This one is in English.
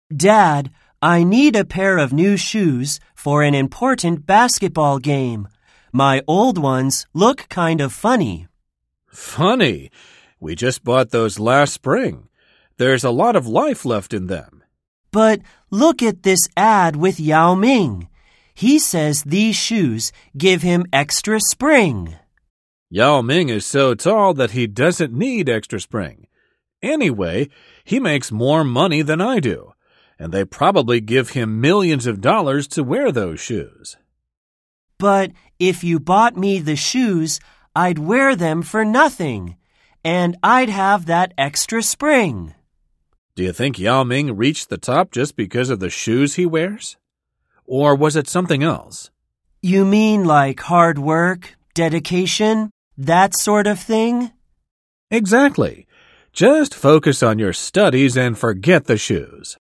Dad, I need a pair of new shoes for an important basketball game. My old ones look kind of funny. Funny? We just bought those last spring. There's a lot of life left in them. But look at this ad with Yao Ming. He says these shoes give him extra spring. Yao Ming is so tall that he doesn't need extra spring. Anyway, he makes more money than I do, and they probably give him millions of dollars to wear those shoes. But if you bought me the shoes, I'd wear them for nothing, and I'd have that extra spring. Do you think Yao Ming reached the top just because of the shoes he wears? Or was it something else? You mean like hard work, dedication, that sort of thing? Exactly. Just focus on your studies and forget the shoes.